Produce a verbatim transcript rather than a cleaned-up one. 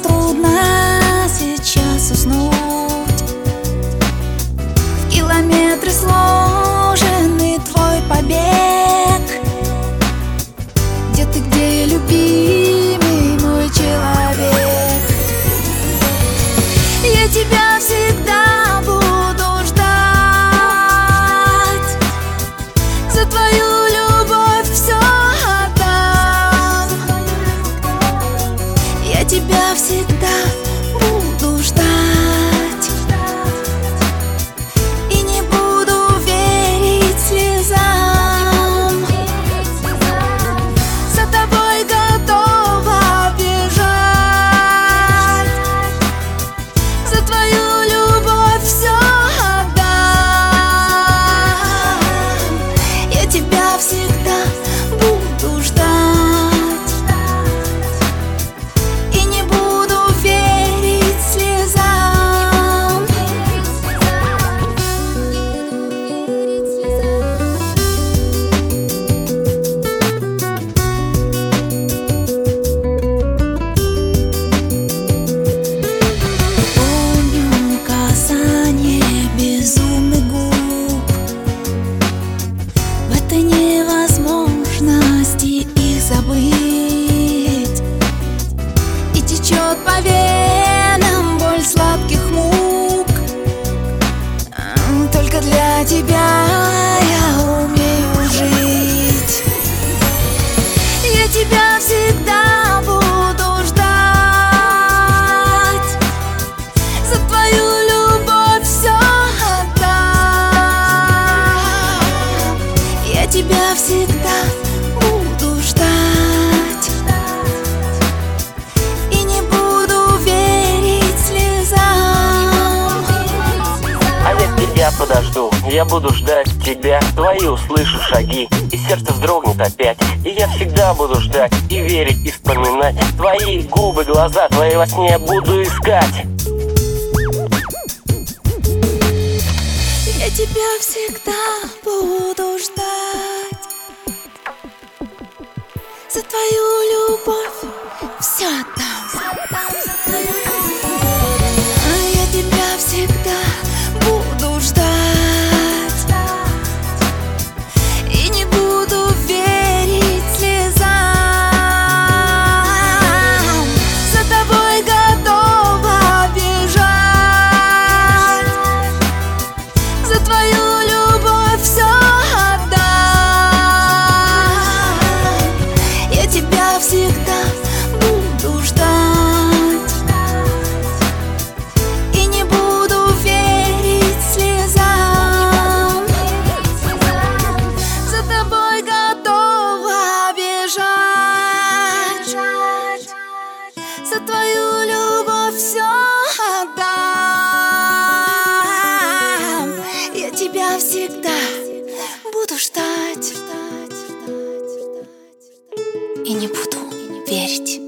трудно сейчас уснуть. В километры сложенный твой побег. Где ты, где, любимый мой человек? Я тебя всегда буду ждать. За твою любовь все отдам. Я тебя всегда буду ждать. И не буду верить слезам. За тобой готова бежать. За твою любовь все отдам. Я тебя всегда буду ждать. И не буду верить слезам. Помню касание безумных губ. В этой невозможности их забыть. И течет по венам боль сладких мук. Только для тебя я умею жить. Я тебя всегда буду ждать. За твою любовь все отдам. Я тебя всегда буду ждать. И не буду верить слезам. А я тебя подожду, я буду ждать тебя. Твои услышу шаги, и сердце вздрогнет опять. И я всегда буду ждать, и верить, и вспоминать. Твои губы, глаза, твои во сне я буду искать. Я тебя всегда буду ждать. За твою любовь все отдам. А я тебя всегда буду ждать. И не буду верить слезам. За тобой готова бежать. За твою любовь все отдам. Я тебя всегда буду ждать. И не буду верить слезам. За тобой готова бежать. За твою любовь все отдам. Я тебя всегда буду ждать. И не буду верить